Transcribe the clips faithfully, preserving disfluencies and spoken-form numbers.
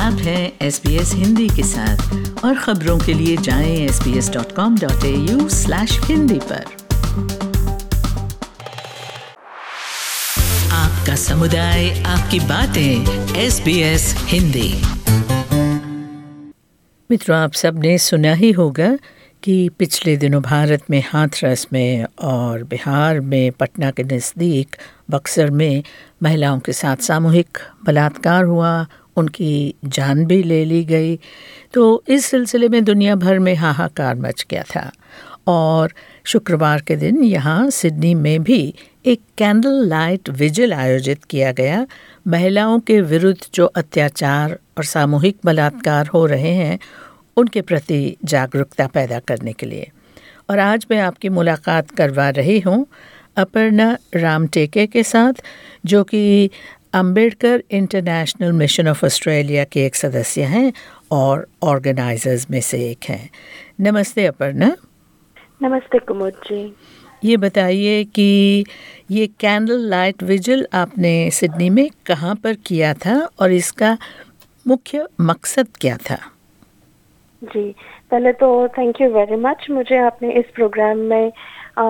आप हैं S B S Hindi के साथ और खबरों के लिए जाएं S B S dot com dot A U slash Hindi पर। आपका समुदाय, आपकी बातें, एस बी एस हिंदी। मित्रों, आप सब ने सुना ही होगा कि पिछले दिनों भारत में हाथरस में और बिहार में पटना के नज़दीक बक्सर में महिलाओं के साथ सामूहिक बलात्कार हुआ, उनकी जान भी ले ली गई। तो इस सिलसिले में दुनिया भर में हाहाकार मच गया था और शुक्रवार के दिन यहाँ सिडनी में भी एक कैंडल लाइट विजिल आयोजित किया गया, महिलाओं के विरुद्ध जो अत्याचार और सामूहिक बलात्कार हो रहे हैं उनके प्रति जागरूकता पैदा करने के लिए। और आज मैं आपकी मुलाकात करवा रही हूँ अपर्णा रामटेके के साथ, जो कि Ambedkar international mission of Australia के एक सदस्य हैं और ऑर्गेनाइजर्स में से एक हैं। नमस्ते अपर्णा। नमस्ते कुमुद जी। ये बताइए कि ये कैंडल लाइट विजिल आपने सिडनी में कहाँ पर किया था और इसका मुख्य मकसद क्या था? जी, पहले तो थैंक यू वेरी मच, मुझे आपने इस प्रोग्राम में आ,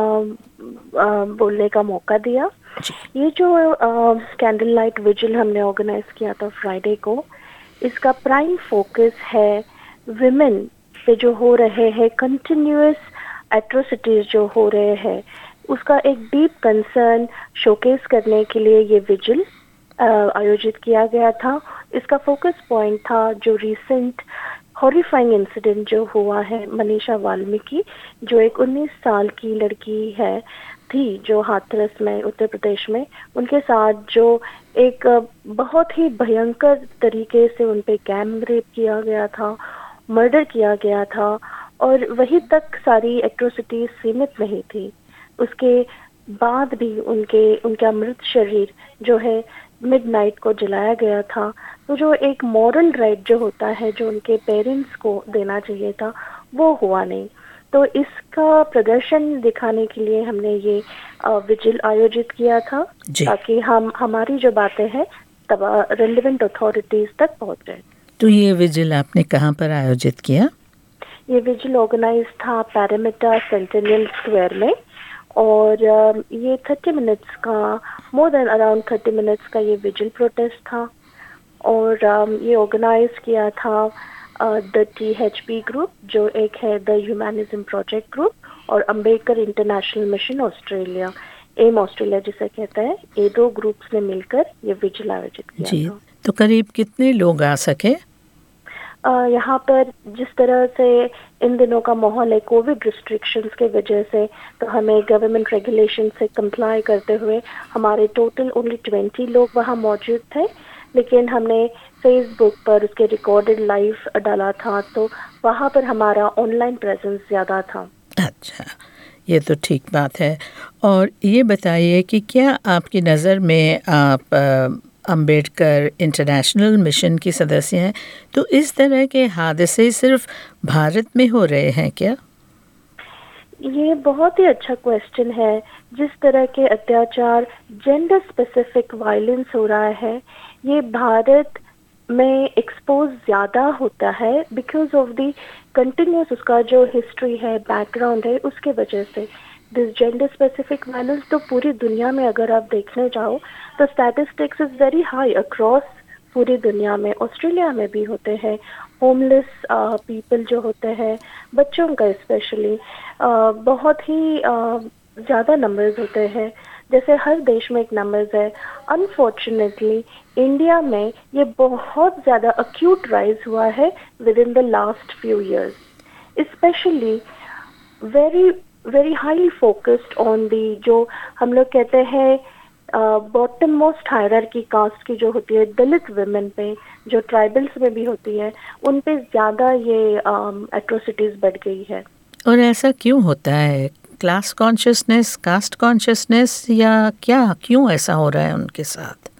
आ, बोलने का मौका दिया। ये जो कैंडल लाइट विजिल हमने ऑर्गेनाइज किया था फ्राइडे को, इसका प्राइम फोकस है विमेन पे जो हो रहे हैं कंटिन्यूअस एट्रोसिटीज जो हो रहे हैं, उसका एक डीप कंसर्न शोकेस करने के लिए ये विजिल आयोजित किया गया था। इसका फोकस पॉइंट था जो रिसेंट हॉरिफाइंग इंसिडेंट जो हुआ है मनीषा वाल्मीकि, जो एक उन्नीस साल की लड़की है थी जो हाथरस में उत्तर प्रदेश में, उनके साथ जो एक बहुत ही भयंकर तरीके से उन पे गैंग रेप किया गया था, मर्डर किया गया था और वहीं तक सारी एट्रोसिटीज सीमित नहीं थी। उसके बाद भी उनके उनका मृत शरीर जो है मिडनाइट को जलाया गया था। तो जो एक मॉरल राइट जो होता है जो उनके पेरेंट्स को देना चाहिए था, वो हुआ नहीं। तो इसका प्रदर्शन दिखाने के लिए हमने ये विजिल आयोजित किया था ताकि हम हमारी जो बातें हैं तब रेलेवेंट अथॉरिटीज तक पहुंचे। तो ये विजिल आपने कहाँ पर आयोजित किया? ये विजिल ऑर्गेनाइज था पैरामीटर सेंटेनियल स्क्वायर में और ये थर्टी मिनट्स का, more than around thirty minutes का ये विजिल प्रोटेस्ट था और ये ऑर्गेनाइज किया था the T H P group, जो एक है द ह्यूमनिज्म प्रोजेक्ट ग्रुप, और Ambedkar international mission Australia, M Australia जिसे कहते हैं, ये दो ग्रुप्स ने मिलकर ये विजिल आयोजित किया जी। था। तो करीब कितने लोग आ सके? Uh, यहाँ पर जिस तरह से इन दिनों का माहौल है कोविड रिस्ट्रिक्शंस के वजह से, तो हमें गवर्नमेंट रेगुलेशन से कंप्लाई करते हुए हमारे टोटल ओनली ट्वेंटी लोग वहाँ मौजूद थे, लेकिन हमने फेसबुक पर उसके रिकॉर्डेड लाइव डाला था तो वहाँ पर हमारा ऑनलाइन प्रेजेंस ज़्यादा था। अच्छा, ये तो ठीक बात है। और ये बताइए कि क्या आपकी नज़र में आप आ, अंबेडकर इंटरनेशनल मिशन की सदस्य हैं, तो इस तरह के हादसे सिर्फ भारत में हो रहे हैं क्या? ये बहुत ही अच्छा क्वेश्चन है। जिस तरह के अत्याचार, जेंडर स्पेसिफिक वायलेंस हो रहा है, ये भारत में एक्सपोज ज़्यादा होता है बिकॉज ऑफ द कंटिन्यूस उसका जो हिस्ट्री है, बैकग्राउंड है, उसके वजह से दिस जेंडर स्पेसिफिक वायलेंस तो पूरी दुनिया में अगर आप देखने जाओ तो statistics is very high across पूरी दुनिया में। ऑस्ट्रेलिया में भी होते हैं होमलेस पीपल जो होते हैं, बच्चों का स्पेशली बहुत ही ज़्यादा नंबर्स होते हैं, जैसे हर देश में एक नंबर्स है। अनफॉर्चुनेटली इंडिया में ये बहुत ज़्यादा अक्यूट राइज हुआ है within the last few years, specially very very highly focused on the जो हम लोग कहते हैं बॉटम मोस्ट हायरार्की कास्ट की जो होती है, दलित वुमेन पे, जो ट्राइबल्स में भी होती है, उन पे ज़्यादा ये एट्रोसिटीज़ बढ़ गई है। और ऐसा क्यों होता है? क्लास कॉन्शियसनेस, कास्ट कॉन्शियसनेस, या क्या, क्यों ऐसा हो रहा है उनके साथ?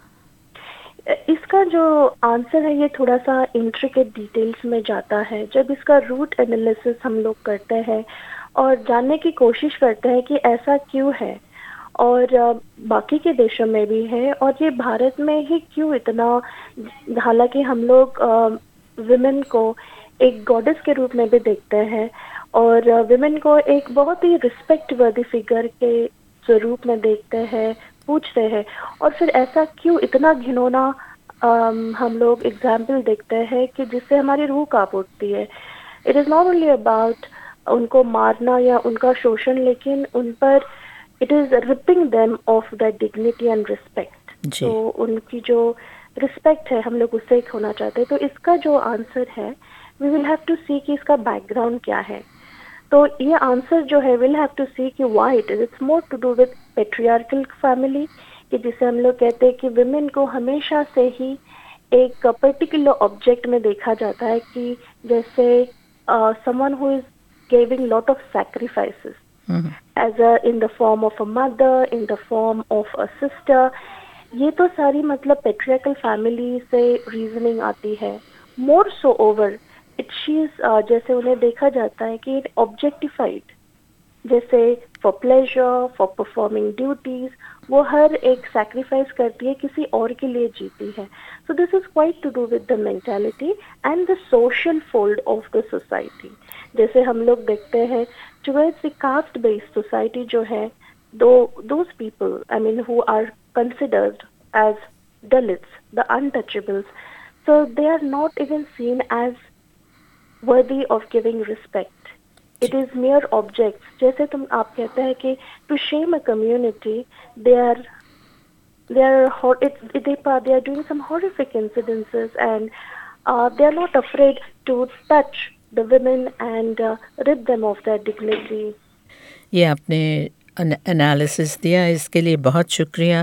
इसका जो आंसर है ये थोड़ा सा इंट्रिकेट डिटेल्स में जाता है। जब इसका रूट एनालिसिस हम लोग करते हैं और जानने की कोशिश करते हैं कि ऐसा क्यों है, और बाकी के देशों में भी है और ये भारत में ही क्यों इतना, हालांकि हम लोग विमेन को एक गॉडेस के रूप में भी देखते हैं और विमेन को एक बहुत ही रिस्पेक्ट वर्दी फिगर के स्वरूप में देखते हैं, पूछते हैं। और फिर ऐसा क्यों इतना घिनौना um, हम लोग एग्जाम्पल देखते हैं कि जिससे हमारी रूह कांप उठती है। It is not only about उनको मारना या उनका शोषण, लेकिन उन पर it is ripping them of the dignity and respect. तो उनकी जो रिस्पेक्ट है हम लोग उससे खोना चाहते हैं। तो इसका जो आंसर है we will have to see कि इसका बैकग्राउंड क्या है। तो ये आंसर जो है विल हैव टू सी कि why it is it's more to do with patriarchal family, कि जिसे हम लोग कहते हैं कि विमेन को हमेशा से ही एक पर्टिकुलर ऑब्जेक्ट में देखा जाता है, कि जैसे someone who is giving lot of sacrifices as a in the form of a mother, in the form of a sister. ये तो सारी मतलब पेट्रियार्कल फैमिली से रीजनिंग आती है। More so over it she is जैसे उन्हें देखा जाता है कि इट ऑब्जेक्टिफाइड, जैसे for pleasure, for performing duties, वो हर एक सैक्रिफाइस करती है, किसी और के लिए जीती है। So this is quite to do with the mentality and the social fold of the society. जैसे हम लोग देखते हैं towards the caste based society जो है, दो those people I mean who are considered as Dalits, the untouchables, so they are not even seen as worthy of giving respect. It is mere objects. जैसे तुम आप कहते हैं कि to shame a community, they are they are hor- it, they, they are doing some horrific incidences, and uh, they are not afraid to touch the women and uh, rid them of their dignity. ये आपने analysis दिया, इसके लिए बहुत शुक्रिया।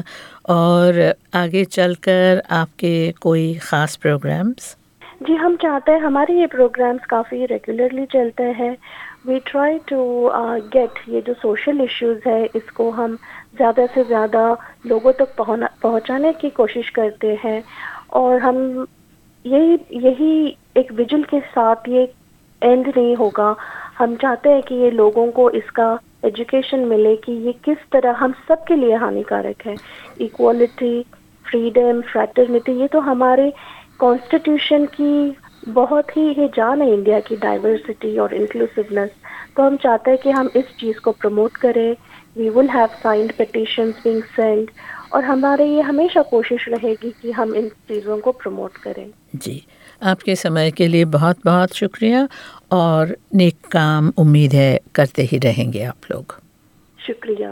और आगे चलकर आपके कोई ख़ास प्रोग्राम्स? जी, हम चाहते हैं हमारे ये प्रोग्राम्स काफ़ी रेगुलरली चलते हैं। वी ट्राई टू गेट ये जो सोशल इश्यूज़ है इसको हम ज़्यादा से ज़्यादा लोगों तक पहुंचा पहुंचाने की कोशिश करते हैं। और हम यही यही एक विजन के साथ ये एंड नहीं होगा। हम चाहते हैं कि ये लोगों को इसका एजुकेशन मिले कि ये किस तरह हम सब के लिए हानिकारक है। इक्वालिटी, फ्रीडम, फ्रैटर्निटी, ये तो हमारे कॉन्स्टिट्यूशन की बहुत ही ये जान है, इंडिया की डाइवर्सिटी और इंक्लूसिवनेस। तो हम चाहते हैं कि हम इस चीज़ को प्रमोट करें। We will have signed petitions being send, और हमारे ये हमेशा कोशिश रहेगी कि हम इन चीज़ों को प्रमोट करें। जी, आपके समय के लिए बहुत बहुत शुक्रिया, और नेक काम उम्मीद है करते ही रहेंगे आप लोग। शुक्रिया।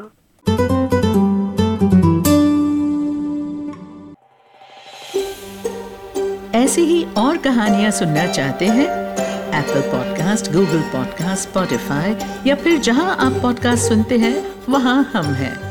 ऐसी ही और कहानियाँ सुनना चाहते हैं? Apple podcast, Google podcast, Spotify या फिर जहां आप पॉडकास्ट सुनते हैं वहां हम हैं।